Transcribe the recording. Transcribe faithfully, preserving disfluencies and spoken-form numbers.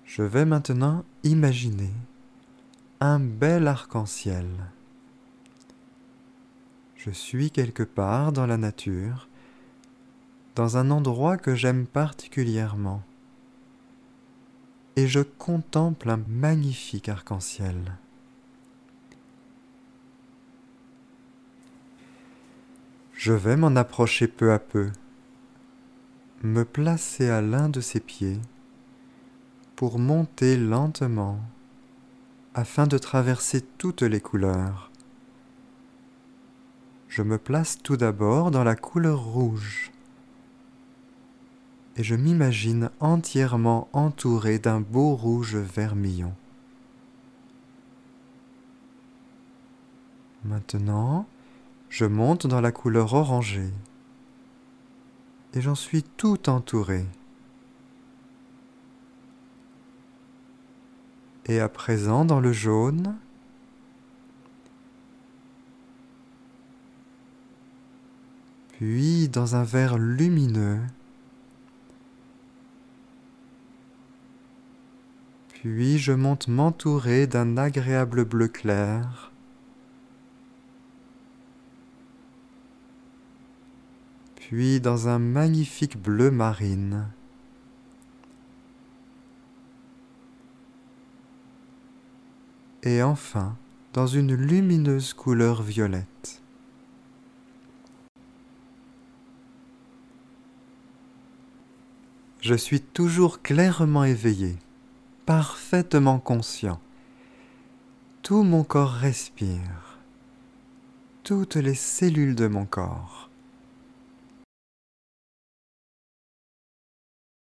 Je vais maintenant imaginer un bel arc-en-ciel. Je suis quelque part dans la nature, dans un endroit que j'aime particulièrement, et je contemple un magnifique arc-en-ciel. Je vais m'en approcher peu à peu, me placer à l'un de ses pieds pour monter lentement afin de traverser toutes les couleurs. Je me place tout d'abord dans la couleur rouge et je m'imagine entièrement entouré d'un beau rouge vermillon. Maintenant, je monte dans la couleur orangée et j'en suis tout entouré. Et à présent dans le jaune, puis dans un vert lumineux, puis je monte m'entourer d'un agréable bleu clair, puis dans un magnifique bleu marine, et enfin dans une lumineuse couleur violette. Je suis toujours clairement éveillé, parfaitement conscient. Tout mon corps respire, toutes les cellules de mon corps